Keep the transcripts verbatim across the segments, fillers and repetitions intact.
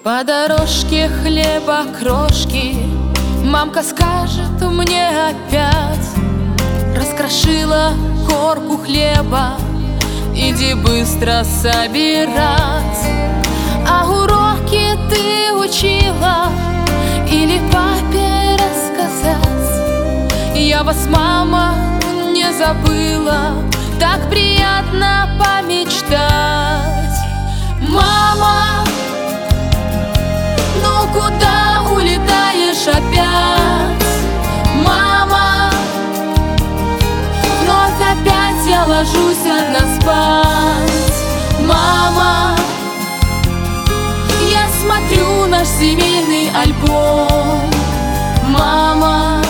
По дорожке хлеба крошки мамка скажет мне опять: раскрошила корку хлеба, иди быстро собирать. А уроки ты учила или папе рассказать? Я вас, мама, не забыла, так приятно помечтать. Мама, ну куда улетаешь опять? Мама, вновь опять я ложусь одна спать. Мама, я смотрю наш семейный альбом. Мама,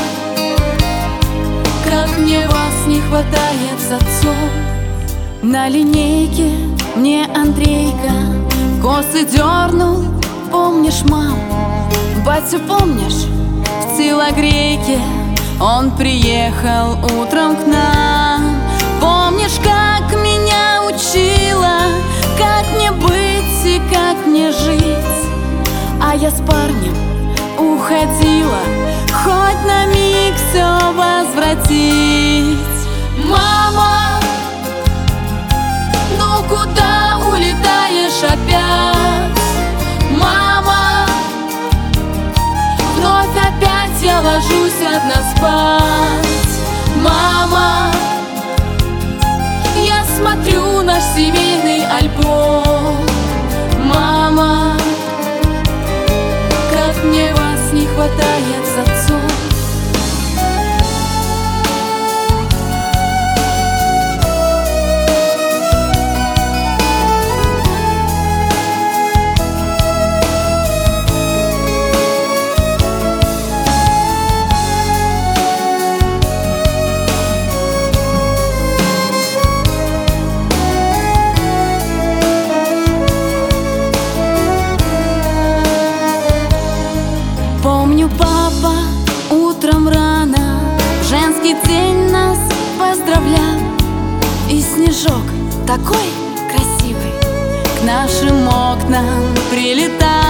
как мне вас не хватает с отцом. На линейке мне Андрейка косы дернул. Помнишь, мам, батю помнишь? В телогрейке он приехал утром к нам. Помнишь, как меня учила, как мне быть и как мне жить? А я с парнем уходила, хоть на миг все возвратить. Мама, ну куда улетаешь опять? Мама, вновь опять я ложусь одна спать. Мама, я смотрю наш семейный альбом. Мама, как мне вас не хватает с отцом. Помню, папа утром рано в женский день нас поздравлял, и снежок такой красивый к нашим окнам прилетал.